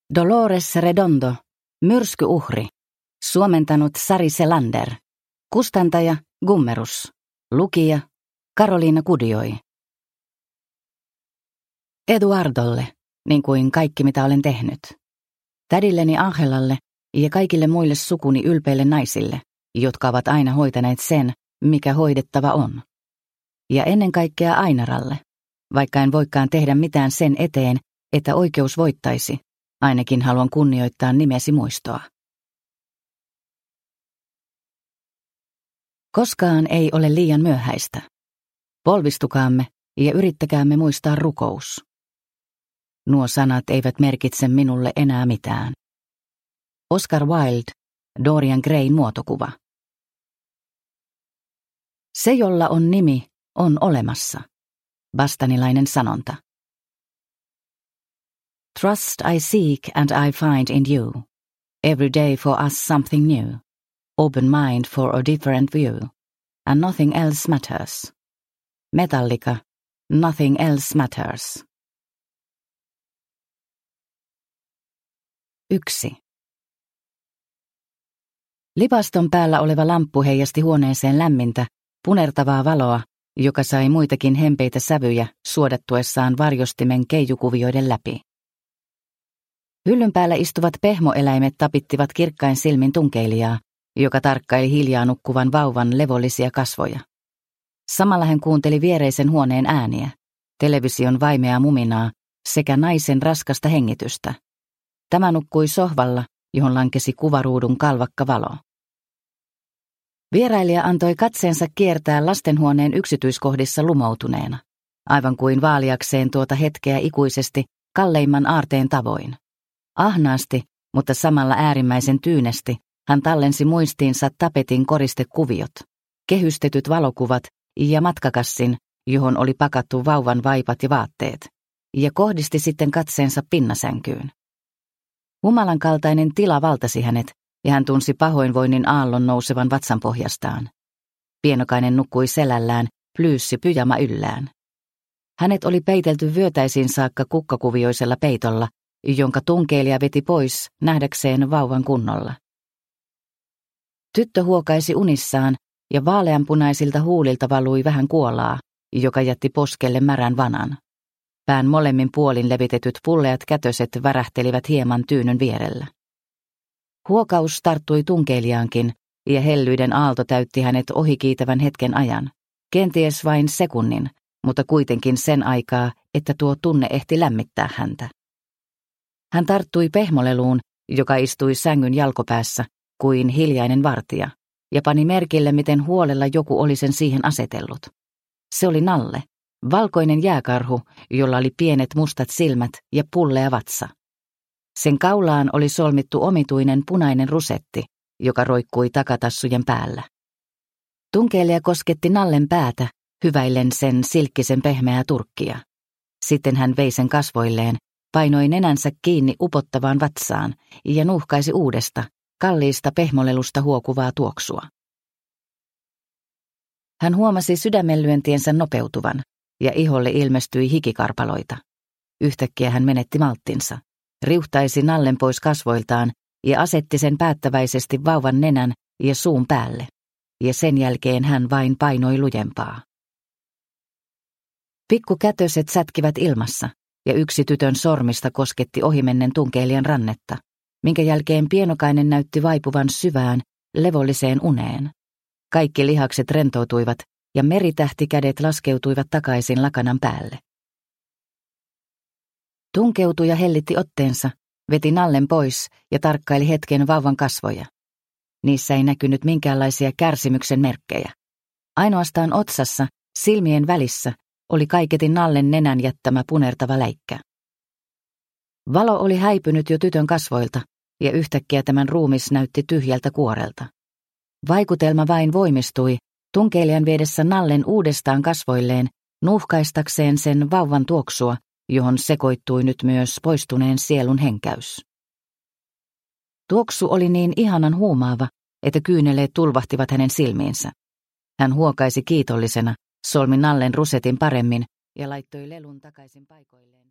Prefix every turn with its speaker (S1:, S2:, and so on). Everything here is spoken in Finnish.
S1: Dolores Redondo, myrskyuhri. Suomentanut Sari Selander. Kustantaja Gummerus. Lukija Karoliina Kudioi. Eduardolle, niin kuin kaikki mitä olen tehnyt. Tädilleni Angelalle ja kaikille muille sukuni ylpeille naisille, jotka ovat aina hoitaneet sen, mikä hoidettava on. Ja ennen kaikkea Ainaralle, vaikka en voikaan tehdä mitään sen eteen, että oikeus voittaisi, ainakin haluan kunnioittaa nimesi muistoa. Koskaan ei ole liian myöhäistä. Polvistukaamme ja yrittäkäämme muistaa rukous. Nuo sanat eivät merkitse minulle enää mitään. Oscar Wilde, Dorian Grayn muotokuva. Se, jolla on nimi, on olemassa. Bastanilainen sanonta. Trust I seek and I find in you. Every day for us something new. Open mind for a different view. And nothing else matters. Metallica, Nothing else matters. 1. Lipaston päällä oleva lamppu heijasti huoneeseen lämmintä, punertavaa valoa, joka sai muitakin hempeitä sävyjä suodattuessaan varjostimen keijukuvioiden läpi. Hyllyn päällä istuvat pehmoeläimet tapittivat kirkkain silmin tunkeilijaa, joka tarkkaili hiljaa nukkuvan vauvan levollisia kasvoja. Samalla hän kuunteli viereisen huoneen ääniä, television vaimeaa muminaa sekä naisen raskasta hengitystä. Tämä nukkui sohvalla, johon lankesi kuvaruudun kalvakka valo. Vierailija antoi katseensa kiertää lastenhuoneen yksityiskohdissa lumoutuneena, aivan kuin vaaliakseen tuota hetkeä ikuisesti kalleimman aarteen tavoin. Ahnaasti, mutta samalla äärimmäisen tyynesti, hän tallensi muistiinsa tapetin koristekuviot, kehystetyt valokuvat ja matkakassin, johon oli pakattu vauvan vaipat ja vaatteet, ja kohdisti sitten katseensa pinnasänkyyn. Humalan kaltainen tila valtasi hänet, ja hän tunsi pahoinvoinnin aallon nousevan vatsanpohjastaan. Pienokainen nukkui selällään, plyyssi pyjama yllään. Hänet oli peitelty vyötäisiin saakka kukkakuvioisella peitolla, jonka tunkeilija veti pois nähdäkseen vauvan kunnolla. Tyttö huokaisi unissaan, ja vaaleanpunaisilta huulilta valui vähän kuolaa, joka jätti poskelle märän vanan. Pään molemmin puolin levitetyt pulleat kätöset värähtelivät hieman tyynyn vierellä. Huokaus tarttui tunkeilijaankin, ja hellyyden aalto täytti hänet ohikiitävän hetken ajan. Kenties vain sekunnin, mutta kuitenkin sen aikaa, että tuo tunne ehti lämmittää häntä. Hän tarttui pehmoleluun, joka istui sängyn jalkopäässä, kuin hiljainen vartija, ja pani merkille, miten huolella joku oli sen siihen asetellut. Se oli Nalle, valkoinen jääkarhu, jolla oli pienet mustat silmät ja pullea vatsa. Sen kaulaan oli solmittu omituinen punainen rusetti, joka roikkui takatassujen päällä. Tunkeilija kosketti Nallen päätä, hyväillen sen silkkisen pehmeää turkkia. Sitten hän vei sen kasvoilleen, painoi nenänsä kiinni upottavaan vatsaan ja nuuhkaisi uudesta, kalliista pehmolelusta huokuvaa tuoksua. Hän huomasi sydämenlyöntiensä nopeutuvan, ja iholle ilmestyi hikikarpaloita. Yhtäkkiä hän menetti malttinsa, riuhtaisi Nallen pois kasvoiltaan ja asetti sen päättäväisesti vauvan nenän ja suun päälle, ja sen jälkeen hän vain painoi lujempaa. Pikkukätöset sätkivät ilmassa, ja yksi tytön sormista kosketti ohimennen tunkeilijan rannetta, minkä jälkeen pienokainen näytti vaipuvan syvään, levolliseen uneen. Kaikki lihakset rentoutuivat, ja meritähtikädet laskeutuivat takaisin lakanan päälle. Tunkeutuja hellitti otteensa, veti Nallen pois ja tarkkaili hetken vauvan kasvoja. Niissä ei näkynyt minkäänlaisia kärsimyksen merkkejä. Ainoastaan otsassa, silmien välissä, oli kaiketin Nallen nenän jättämä punertava läikkä. Valo oli häipynyt jo tytön kasvoilta, ja yhtäkkiä tämän ruumis näytti tyhjältä kuorelta. Vaikutelma vain voimistui, tunkeilijan viedessä Nallen uudestaan kasvoilleen, nuuhkaistakseen sen vauvan tuoksua, johon sekoittui nyt myös poistuneen sielun henkäys. Tuoksu oli niin ihanan huumaava, että kyyneleet tulvahtivat hänen silmiinsä. Hän huokaisi kiitollisena, solmi Nallen rusetin paremmin ja laittoi lelun takaisin paikoilleen.